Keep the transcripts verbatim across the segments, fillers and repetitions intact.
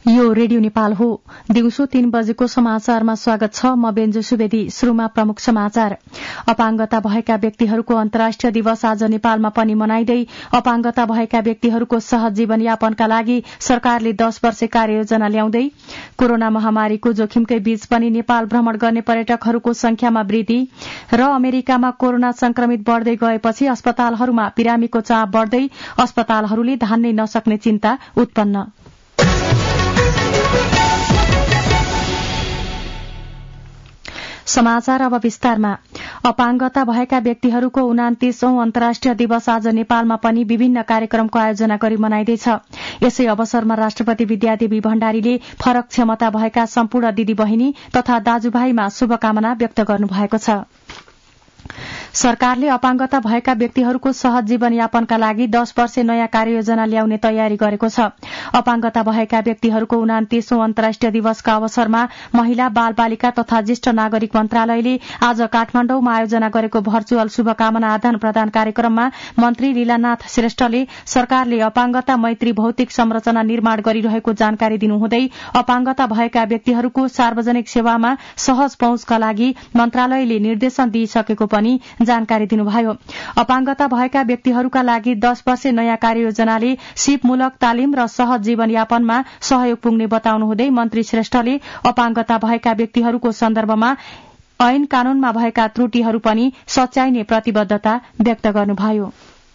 यो रेडियो नेपाल हो। दिउँसो तीन बजेको समाचारमा स्वागत छ। म बेन्जु सुवेदी। शुरूमा प्रमुख समाचार। अपाङ्गता भएका व्यक्तिहरूको अन्तर्राष्ट्रिय दिवस आज नेपालमा पनि मनाइँदै अपाङ्गता भएका व्यक्तिहरूको सहज जीवनयापनका लागि सरकारले दश वर्ष कार्ययोजना ल्याउँदै कोरोना महामारीको जोखिमकै बीच पनि नेपाल भ्रमण गर्ने पर्यटकहरूको संख्यामा वृद्धि र अमेरिकामा कोरोना संक्रमित बढ़दै गएपछि अस्पतालहरूमा बिरामीको चाप बढ़दै अस्पतालहरूले धान्नै नसक्ने चिन्ता उत्पन्न। समाचार अब विस्तारमा। अपाङ्गता भएका व्यक्तिहरूको उनातीसौं अन्तर्राष्ट्रिय दिवस आज नेपालमा पनि विभिन्न कार्यक्रमको आयोजना गरी मनाइँदैछ। यसै अवसरमा राष्ट्रपति विद्यादेवी भण्डारीले फरक क्षमता भएका सम्पूर्ण दिदी बहिनी तथा दाजुभाइमा शुभकामना व्यक्त गर्नुभएको छ। सरकारले अपाङ्गता भएका व्यक्तिहरूको सहज जीवनयापनका लागि दश वर्षे नयाँ कार्ययोजना ल्याउने तयारी गरेको छ। अपाङ्गता भएका व्यक्तिहरूको उनातीसौं अन्तर्राष्ट्रिय दिवसका अवसरमा महिला बाल बालिका तथा ज्येष्ठ नागरिक मन्त्रालयले आज काठमाण्डौमा आयोजना गरेको भर्चुअल शुभकामना आदान प्रदान कार्यक्रममा मन्त्री लीलानाथ श्रेष्ठले सरकारले अपाङ्गता मैत्री भौतिक संरचना निर्माण गरिरहेको जानकारी दिनुहुँदै अपाङ्गता भएका व्यक्तिहरूको सार्वजनिक सेवामा सहज पहुँचका लागि मन्त्रालयले निर्देशन दिइसकेको पनि जानकारी दिनुभयो। अपाङ्गता भएका व्यक्तिहरूका लागि दश वर्षे नयाँ कार्ययोजनाले सिपमूलक तालिम र सहज जीवनयापनमा सहयोग पुग्ने बताउनुहुँदै मन्त्री श्रेष्ठले अपाङ्गता भएका व्यक्तिहरूको सन्दर्भमा ऐन कानूनमा भएका त्रुटिहरू पनि सच्याइने प्रतिबद्धता व्यक्त गर्नुभयो।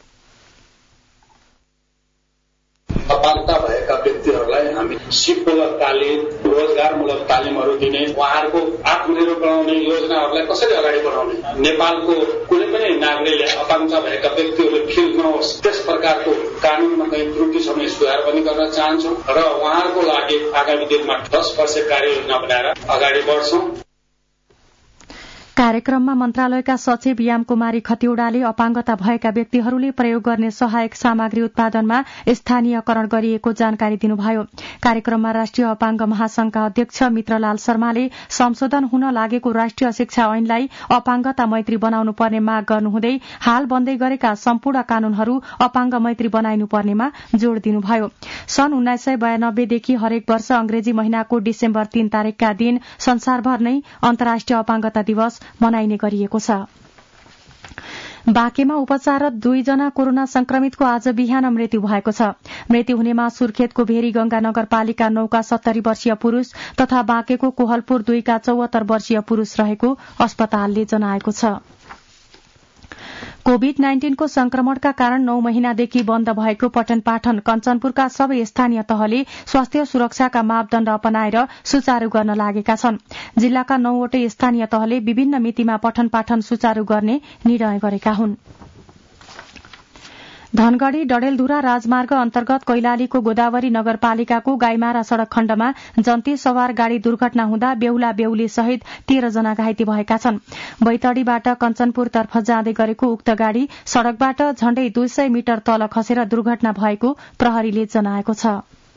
अपाङ्गता भएका व्यक्तिहरूलाई हामी सिपमूलक तालिम रोजगारमूलक तालिमहरू दिने, उहाँहरूको आत्मनिर्भर बनाउने योजनाहरूलाई कसरी अगाडि बढाउने, नेपालको कुनै पनि नागरिकले अपाङ्गता भएका व्यक्तिहरूले फिल नहोस् त्यस प्रकारको कानूनमा कहीँ त्रुटि छ भने सुधार पनि गर्न चाहन्छौँ र उहाँहरूको लागि आगामी दिनमा दश वर्ष कार्ययोजना बनाएर अगाडि बढ्छौँ। कार्यक्रममा मन्त्रालयका सचिव याम कुमारी खतिवड़ाले अपाङ्गता भएका व्यक्तिहरूले प्रयोग गर्ने सहायक सामग्री उत्पादनमा स्थानीयकरण गरिएको जानकारी दिनुभयो। कार्यक्रममा राष्ट्रिय अपाङ्ग महासंघका अध्यक्ष मित्रलाल शर्माले संशोधन हुन लागेको राष्ट्रिय शिक्षा ऐनलाई अपाङ्गता मैत्री बनाउनु पर्ने माग गर्नुहुँदै हाल बन्दै गरेका सम्पूर्ण कानूनहरू अपाङ्ग मैत्री बनाइनु पर्नेमा जोड़ दिनुभयो। सन् उन्नाइस सय बयानब्बेदेखि हरेक वर्ष अंग्रेजी महिनाको डिसेम्बर तीन तारिकका दिन संसारभर नै अन्तर्राष्ट्रिय अपाङ्गता दिवस मनाइने गरिएको छ। बाँकेमा उपचाररत दुईजना कोरोना संक्रमितको आज बिहान मृत्यु भएको छ। मृत्यु हुनेमा सुर्खेतको भेरी गंगा नगरपालिका नौका सत्तरी वर्षीय पुरूष तथा बाँकेको कोहलपुर दुईका चौहत्तर वर्षीय पुरूष रहेको अस्पतालले जनाएको छ। कोविड नाइन्टीनको संक्रमणका कारण नौ महिनादेखि बन्द भएको पठन पाठन कञ्चनपुरका सबै स्थानीय तहले स्वास्थ्य सुरक्षाका मापदण्ड अपनाएर सुचारू गर्न लागेका छन्। जिल्लाका नौवटै स्थानीय तहले विभिन्न मितिमा पठन पाठन सुचारू गर्ने निर्णय गरेका हुन्। धनगढ़ी डडेलधुरा राजमार्ग अन्तर्गत कैलालीको गोदावरी नगरपालिकाको गाईमारा सड़क खण्डमा जन्ती सवार गाड़ी दुर्घटना हुँदा बेहुला बेहुली सहित तेह्र जना घाइते भएका छन्। बैतडीबाट कञ्चनपुरतर्फ जाँदै गरेको उक्त गाड़ी सड़कबाट झण्डै दुई सय मिटर तल खसेर दुर्घटना भएको प्रहरीले जनाएको छ।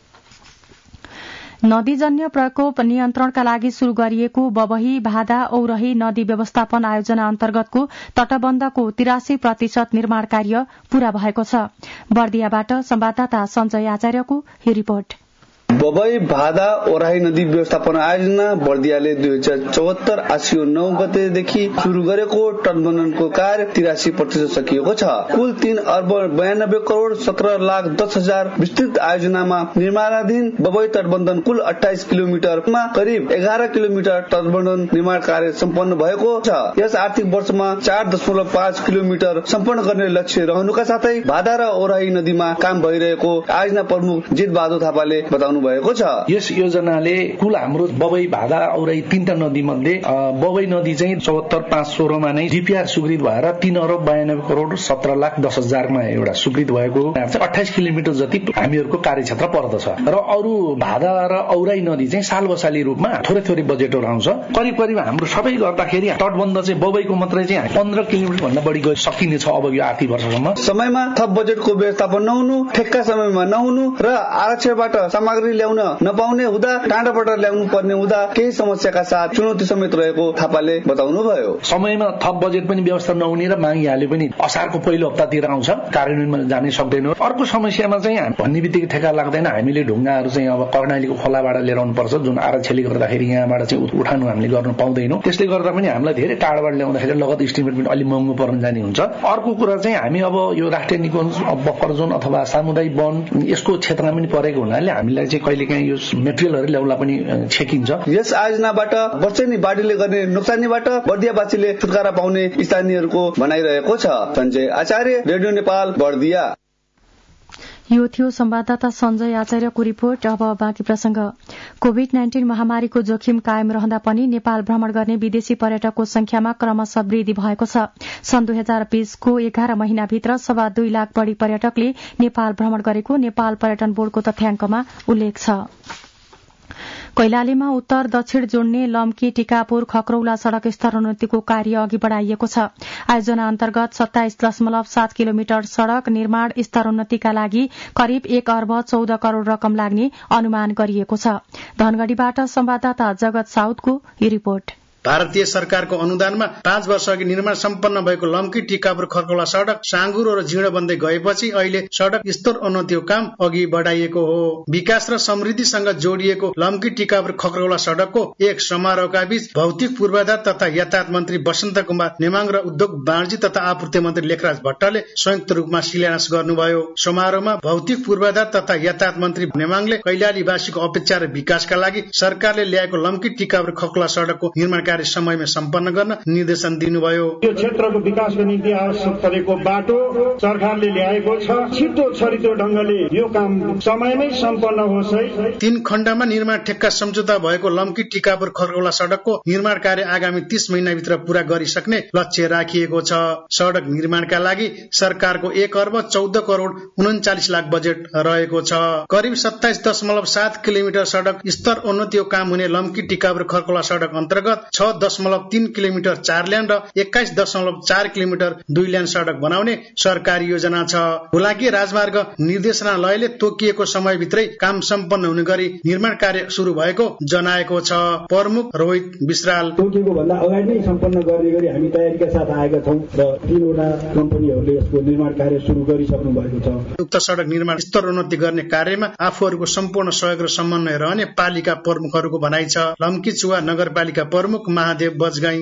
नदीजन्य प्रकोप नियन्त्रणका लागि शुरू गरिएको बबही भादा औरही नदी व्यवस्थापन आयोजना अन्तर्गतको तटबन्धको तिरासी प्रतिशत निर्माण कार्य पूरा भएको छ। बर्दियाबाट संवाददाता सञ्जय आचार्यको यो रिपोर्ट। बबई भादा ओराही नदी व्यवस्थापन आयोजना बर्दियाले दुई हजार चौहत्तर आसियो नौ गतेदेखि शुरू गरेको तटबन्धनको कार्य तिरासी प्रतिशत सकिएको छ। कुल तीन अर्ब बयानब्बे करोड़ सत्रह लाख दस हजार विस्तृत आयोजनामा निर्माणाधीन बबई तटबन्धन कुल अठाइस किलोमिटरमा करिब एघार किलोमिटर तटबन्धन निर्माण कार्य सम्पन्न भएको छ। यस आर्थिक वर्षमा चार दशमलव पाँच किलोमिटर सम्पन्न गर्ने लक्ष्य रहनुका साथै भादा र ओराही नदीमा काम भइरहेको आयोजना प्रमुख जित बहादुर थापाले बताउनु भएको छ। यस योजनाले कुल हाम्रो बबई भादा औरही तीनटा नदी मध्ये बबई नदी चाहिँ चौहत्तर पाँच सोह्रमा नै डीपीआर स्वीकृत भएर तीन अरब बयानब्बे करोड़ सत्र लाख दस हजारमा एउटा स्वीकृत भएको अठाइस किलोमिटर जति हामीहरूको कार्यक्षेत्र पर्दछ र अरू भादा र औराही नदी चाहिँ साल बसाली रूपमा थोरै थोरै बजेटहरू आउँछ। करिब करिब हाम्रो सबै गर्दाखेरि तटबन्ध चाहिँ बबईको मात्रै चाहिँ पन्ध्र किलोमिटर भन्दा बढी गइ सकिनेछ अब यो आर्थिक वर्षसम्म। समयमा थप बजेटको व्यवस्थापन नहुनु, ठेक्का समयमा नहुनु र आरक्षणबाट सामग्री सामग्री ल्याउन नपाउने हुँदा टाढाबाट ल्याउनु पर्ने हुँदा केही समस्याका साथ चुनौती समेत रहेको थापाले बताउनुभयो। समयमा थप बजेट पनि व्यवस्था नहुने र मागिहाले पनि असारको पहिलो हप्तातिर आउँछ, कार्यान्वयनमा जानै सक्दैन। अर्को समस्यामा चाहिँ भन्ने बित्तिकै ठेक्का लाग्दैन। हामीले ढुङ्गाहरू चाहिँ अब कर्णालीको खोलाबाट लिएर आउनु पर्छ, जुन आरक्षले गर्दाखेरि यहाँबाट चाहिँ उठाउनु हामीले गर्न पाउँदैनौँ। त्यसले गर्दा पनि हामीलाई धेरै टाढाबाट ल्याउँदाखेरि लगत इस्टिमेट पनि अलिक महँगो पर्न जाने हुन्छ। अर्को कुरा चाहिँ हामी अब यो राष्ट्रिय निकुञ्ज बफर जोन अथवा सामुदायिक वन यसको क्षेत्रमा पनि परेको हुनाले हामीलाई चाहिँ कहिलेकाहीँ यो मेटेरियलहरू ल्याउला पनि छेकिन्छ। यस आयोजनाबाट वर्षेनी बाढीले गर्ने नोक्सानीबाट बर्दियावासीले छुटकारा पाउने स्थानीयहरूको भनाइरहेको छ। सञ्जय आचार्य, रेडियो नेपाल, बर्दिया। यो थियो संवाददाता सञ्जय आचार्यको रिपोर्ट। अब बाँकी प्रसंग। कोविड नाइन्टीन महामारीको जोखिम कायम रहँदा पनि नेपाल भ्रमण गर्ने विदेशी पर्यटकको संख्यामा क्रमशः वृद्धि भएको छ। सन् दुई हजार बीसको एघार महिनाभित्र सवा दुई लाख बढ़ी पर्यटकले नेपाल भ्रमण गरेको नेपाल पर्यटन बोर्डको तथ्याङ्कमा उल्लेख छ। कैलालीमा उत्तर दक्षिण जोड्ने लम्की टिकापुर खक्रौला सड़क स्तरोन्नतिको कार्य अघि बढ़ाइएको छ। आयोजना अन्तर्गत सत्ताइस दशमलव सात किलोमिटर सड़क निर्माण स्तरोन्नतिका लागि करिब एक अर्ब चौध करोड़ रकम लाग्ने अनुमान गरिएको छ। धनगढ़ीबाट संवाददाता जगत साउदको यो रिपोर्ट। भारतीय सरकारको अनुदानमा पाँच वर्ष अघि निर्माण सम्पन्न भएको लम्की टिकापुर खरकौला सड़क साँगुरो र जीर्ण बन्दै गएपछि अहिले सड़क स्तर उन्नतिको काम अघि बढ़ाइएको हो। विकास र समृद्धिसँग जोडिएको लम्की टिकापुर खरकौला सड़कको एक समारोहका बीच भौतिक पूर्वाधार तथा यातायात मन्त्री बसन्त कुमार नेमाङ र उद्योग वाणिज्य तथा आपूर्ति मन्त्री लेखराज भट्टले संयुक्त रूपमा शिलान्यास गर्नुभयो। समारोहमा भौतिक पूर्वाधार तथा यातायात मन्त्री नेमाङले कैलालीवासीको अपेक्षा र विकासका लागि सरकारले ल्याएको लम्की टिकापुर खरकौला सड़कको निर्माण कार्य समयमा सम्पन्न गर्न निर्देशन दिनुभयो। यो क्षेत्रको विकासको निम्ति आवश्यक परेको बाटो सरकारले ल्याएको छ। छिटो छरितो ढंगले यो काम समयमै सम्पन्न होस् है। तीन खण्डमा निर्माण ठेक्का सम्झौता भएको लम्की टिकापुर खरकौला सड़कको निर्माण कार्य आगामी तीस महिनाभित्र पूरा गरिसक्ने लक्ष्य राखिएको छ। सड़क निर्माणका लागि सरकारको एक अर्ब चौध करोड़ उन्चालिस लाख बजेट रहेको छ। करिब सत्ताइस दशमलव सात किलोमिटर सड़क स्तर उन्नतिको काम हुने लम्की टिकापुर खरकौला सड़क अन्तर्गत छ दशमलव तीन किलोमिटर चार लेन र एक्काइस दशमलव चार किलोमिटर दुई लेन सड़क बनाउने सरकारी योजना छ। हुलाकी राजमार्ग निर्देशनालयले तोकिएको समयभित्रै काम सम्पन्न हुने गरी निर्माण कार्य शुरू भएको जनाएको छ। प्रमुख रोहित विश्राल तोकिएको भन्दा अगाडि नै सम्पन्न गर्ने गरी हामी तयारीका साथ आएका छौं र तीनवटा कम्पनीहरूले यसको निर्माण कार्य शुरू गरिसक्नु भएको छ। उक्त सड़क निर्माण स्तर उन्नति गर्ने कार्यमा आफूहरूको सम्पूर्ण सहयोग र समन्वय रहने पालिका प्रमुखहरूको भनाइ छ। लम्की चुवा नगरपालिका प्रमुख महादेव बजगाई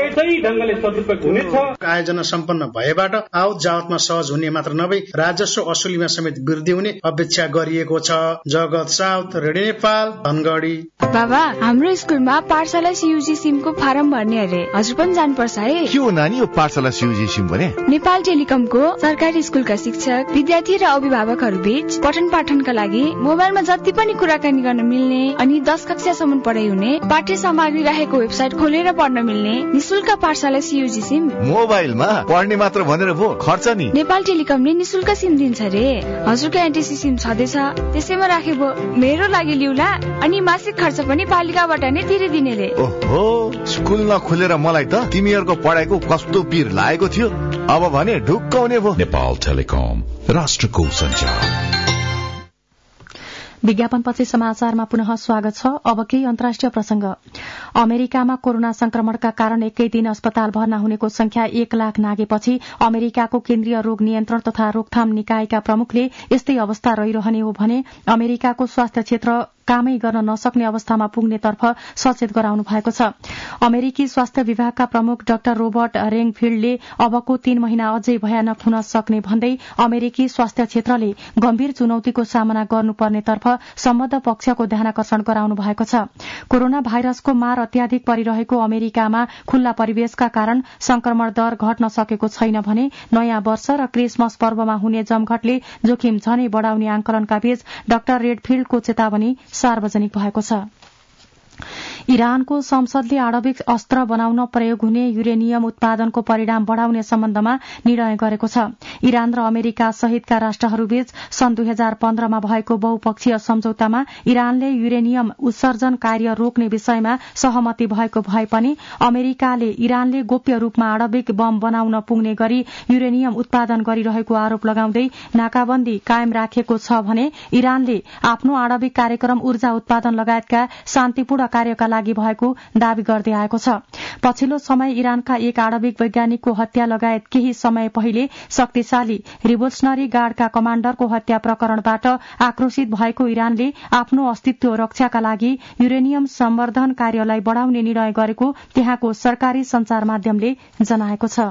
आयोजना सम्पन्न भएबाट आवत जावतमा सहज हुने मात्र नभई राजस्व असुलीमा समेत वृद्धि हुने अपेक्षा गरिएको छ। जगत साउथ, रेडियो नेपाल, धनगढ़ी। बाबा, हाम्रो स्कुलमा पाठशाला सीयूजी सिमको फारम भर्ने अरे, हजुर पनि जानुपर्छ है। के हो नानी यो पाठशाला सीयूजी सिम भने? नेपाल टेलिकमको सरकारी स्कुलका शिक्षक, विद्यार्थी र अभिभावकहरू बीच पठन पाठनका लागि मोबाइलमा जति पनि कुराकानी गर्न मिल्ने अनि दस कक्षासम्म पढाइ हुने पाठ्य सामग्री राखेको वेबसाइट खोलेर पढ्न मिल्ने निशुल्क पाठशाला सीयूजी सिम। मोबाइलमा पढ्ने मात्र भनेर भो खर्च नि? नेपाल टेलिकमले निशुल्क सिम दिन्छ रे। हजुरको एनटीसी सिम छँदैछ, त्यसैमा राखे भो मेरो लागि लिउला अनि मासिक खर्च पनि पालिकाबाट नै तिरिदिने रे। ओहो, स्कुल नखोलेर मलाई त तिमीहरूको पढाइको कस्तो पीर लागेको थियो। अब भने ढुक्क हुने भो। नेपाल टेलिकम, राष्ट्रको सञ्चार। विज्ञापनपछि समाचारमा पुनः स्वागत छ। अब केही अन्तर्राष्ट्रिय प्रसंग। अमेरिकामा कोरोना संक्रमणका कारण एकै दिन अस्पताल भर्ना हुनेको संख्या एक लाख नागेपछि अमेरिकाको केन्द्रीय रोग नियन्त्रण तथा रोकथाम निकायका प्रमुखले यस्तै अवस्था रहिरहने हो भने अमेरिकाको स्वास्थ्य क्षेत्र कामै गर्न नसक्ने अवस्थामा पुग्नेतर्फ सचेत गराउनु भएको छ। अमेरिकी स्वास्थ्य विभागका प्रमुख डाक्टर रोबर्ट रेङफिल्डले अबको तीन महिना अझै भयानक हुन सक्ने भन्दै अमेरिकी स्वास्थ्य क्षेत्रले गम्भीर चुनौतीको सामना गर्नुपर्नेतर्फ सम्बद्ध पक्षको ध्यानाकर्षण गराउनु भएको छ। कोरोना भाइरसको मार अत्याधिक परिरहेको अमेरिकामा खुल्ला परिवेशका कारण संक्रमण दर घट्न सकेको छैन भने नयाँ वर्ष र क्रिसमस पर्वमा हुने जमघटले जोखिम झनै बढ़ाउने आंकलनका बीच डाक्टर रेडफिल्डको चेतावनी सार्वजनिक भएको छ। इरानको संसदले आणविक अस्त्र बनाउन प्रयोग हुने युरेनियम उत्पादनको परिणाम बढ़ाउने सम्बन्धमा निर्णय गरेको छ। इरान र अमेरिका सहितका राष्ट्रहरूबीच सन् दुई हजार पन्ध्रमा भएको बहुपक्षीय सम्झौतामा इरानले युरेनियम उत्सर्जन कार्य रोक्ने विषयमा सहमति भएको भए पनि अमेरिकाले इरानले गोप्य रूपमा आणविक बम बनाउन पुग्ने गरी युरेनियम उत्पादन गरिरहेको आरोप लगाउँदै नाकाबन्दी कायम राखेको छ भने इरानले आफ्नो आणविक कार्यक्रम ऊर्जा उत्पादन लगायतका शान्तिपूर्ण कार्यका लागि भएको दावी गर्दै आएको छ। पछिल्लो समय इरानका एक आणविक वैज्ञानिकको हत्या लगायत केही समय पहिले शक्तिशाली रिभोल्युसनरी गार्डका कमाण्डरको हत्या प्रकरणबाट आक्रोशित भएको इरानले आफ्नो अस्तित्व रक्षाका लागि युरेनियम सम्वर्धन कार्यलाई बढ़ाउने निर्णय गरेको त्यहाँको सरकारी संचार माध्यमले जनाएको छ।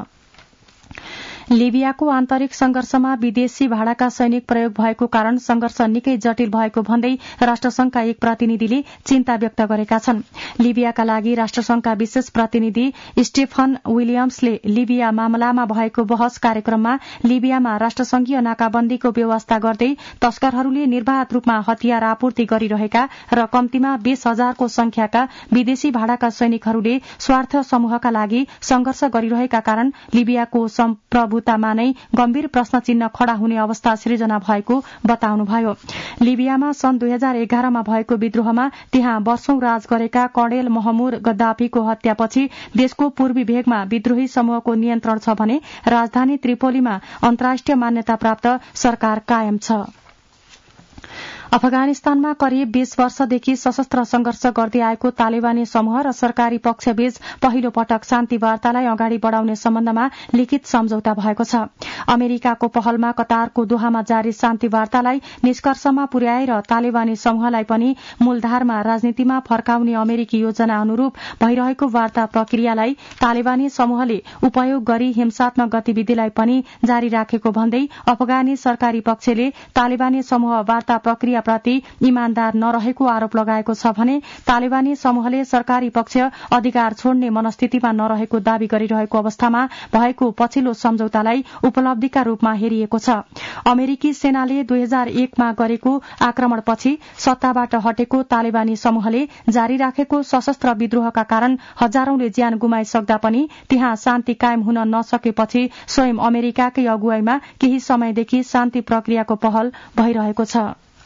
लिबियाको आन्तरिक संघर्षमा विदेशी भाडाका सैनिक प्रयोग भएको कारण संघर्ष निकै जटिल भएको भन्दै राष्ट्रसंघका एक प्रतिनिधिले चिन्ता व्यक्त गरेका छन्। लिबियाका लागि राष्ट्रसंघका विशेष प्रतिनिधि स्टेफन विलियम्सले लिबिया मामलामा भएको बहस कार्यक्रममा लिबियामा राष्ट्रसंघीय नाकाबन्दीको व्यवस्था गर्दै तस्करहरूले निर्वाध रूपमा हतियार आपूर्ति गरिरहेका र कम्तीमा बीस हजारको संख्याका विदेशी भाडाका सैनिकहरूले स्वार्थ समूहका लागि संघर्ष गरिरहेका कारण लिबियाको सम्प्रभुतामा नै गम्भीर प्रश्न चिन्ह खड़ा हुने अवस्था सृजना भएको बताउनुभयो। लिबियामा सन् दुई हजार एघारमा भएको विद्रोहमा त्यहाँ वर्षौं राज गरेका कर्णेल महमुर गद्दाफीको हत्यापछि देशको पूर्वी भेगमा विद्रोही समूहको नियन्त्रण छ भने राजधानी त्रिपोलीमा अन्तर्राष्ट्रिय मान्यता प्राप्त सरकार कायम छ। अफगानिस्तानमा करिब बीस वर्षदेखि सशस्त्र संघर्ष गर्दै आएको तालिबानी समूह र सरकारी पक्षबीच पहिलो पटक शान्ति वार्तालाई अगाडि बढ़ाउने सम्बन्धमा लिखित सम्झौता भएको छ। अमेरिकाको पहलमा कतारको दोहामा जारी शान्ति वार्तालाई निष्कर्षमा पुर्याएर तालिबानी समूहलाई पनि मूलधारमा राजनीतिमा फर्काउने अमेरिकी योजना अनुरूप भइरहेको वार्ता प्रक्रियालाई तालिबानी समूहले उपयोग गरी हिंसात्मक गतिविधिलाई पनि जारी राखेको भन्दै अफगानी सरकारी पक्षले तालिबानी समूह वार्ता प्रक्रिया प्रति इमानदार नरहेको आरोप लगाएको छ भने तालिबानी समूहले सरकारी पक्ष अधिकार छोड्ने मनस्थितिमा नरहेको दावी गरिरहेको अवस्थामा भएको पछिल्लो सम्झौतालाई उपलब्धिका रूपमा हेरिएको छ। अमेरिकी सेनाले दुई हजार एकमा गरेको आक्रमणपछि सत्ताबाट हटेको तालिबानी समूहले जारी राखेको सशस्त्र विद्रोहका कारण हजारौंले ज्यान गुमाइसक्दा पनि त्यहाँ शान्ति कायम हुन नसकेपछि स्वयं अमेरिकाकै अगुवाईमा केही समयदेखि शान्ति प्रक्रियाको पहल भइरहेको छ।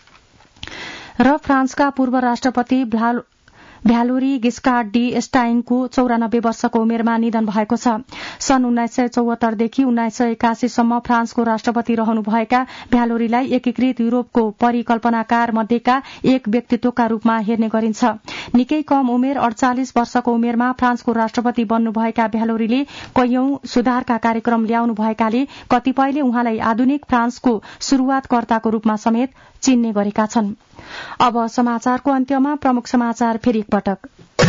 र फ्रान्सका पूर्व राष्ट्रपति भ्यालोरी गिस्कार्ड डी एस्टाइनको चौरानब्बे वर्षको उमेरमा निधन भएको छ। सन् उन्नाइस सय चौहत्तरदेखि उन्नाइस सय एकासीसम्म फ्रान्सको राष्ट्रपति रहनुभएका भ्यालोरीलाई एकीकृत युरोपको परिकल्पनाकार मध्येका एक व्यक्तित्वका रूपमा हेर्ने गरिन्छ। निकै कम उमेर अडचालिस वर्षको उमेरमा फ्रान्सको राष्ट्रपति बन्नुभएका भ्यालोरीले कैयौं सुधारका कार्यक्रम ल्याउनु भएकाले कतिपयले उहाँलाई आधुनिक फ्रान्सको शुरूआतकर्ताको रूपमा समेत चिन्ने गरेका छन्। अब समाचारको अन्त्यमा प्रमुख समाचार फेरि एकपटक।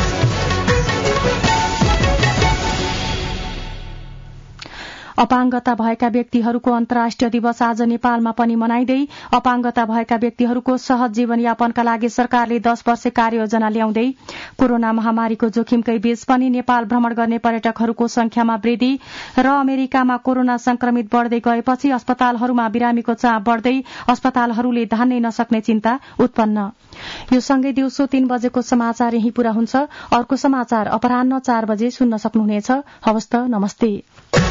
अपाङ्गता भएका व्यक्तिहरूको अन्तर्राष्ट्रिय दिवस आज नेपालमा पनि मनाइँदै अपाङ्गता भएका व्यक्तिहरूको सहज जीवनयापनका लागि सरकारले दश वर्षे कार्ययोजना ल्याउँदै कोरोना महामारीको जोखिमकै बीच पनि नेपाल भ्रमण गर्ने पर्यटकहरूको संख्यामा वृद्धि र अमेरिकामा कोरोना संक्रमित बढ़दै गएपछि अस्पतालहरूमा बिरामीको चाप बढ़दै अस्पतालहरूले धान्नै नसक्ने चिन्ता उत्पन्न। यो सँगै दिउँसो तीन बजेको समाचार यही पूरा हुन्छ। अर्को समाचार अपराह्न चार बजे सुन्न सक्नुहुनेछ। हवस् त, नमस्ते।